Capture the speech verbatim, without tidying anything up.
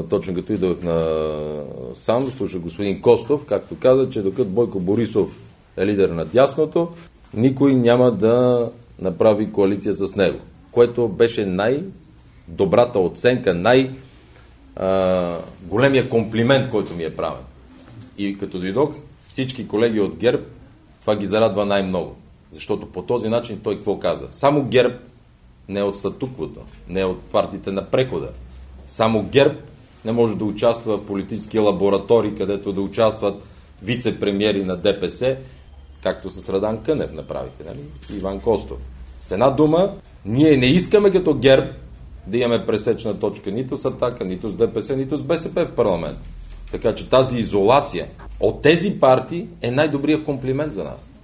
точно като идвах на сам, слушах господин Костов, както каза, че докато Бойко Борисов е лидер на дясното, никой няма да направи коалиция с него. Което беше най-добрата оценка, най-големия комплимент, който ми е правен. И като дойдох, всички колеги от ГЕРБ, това ги зарадва най-много. Защото по този начин той какво каза? Само ГЕРБ не е от статуквото, не е от партиите на прехода. Само ГЕРБ не може да участва в политически лаборатории, където да участват вице-премиери на ДПС, както с Радан Кънев направиха, нали? Иван Костов. С една дума, ние не искаме като ГЕРБ да имаме пресечна точка нито с Атака, нито с ДПС, нито с БСП в парламент. Така че тази изолация от тези партии е най-добрият комплимент за нас.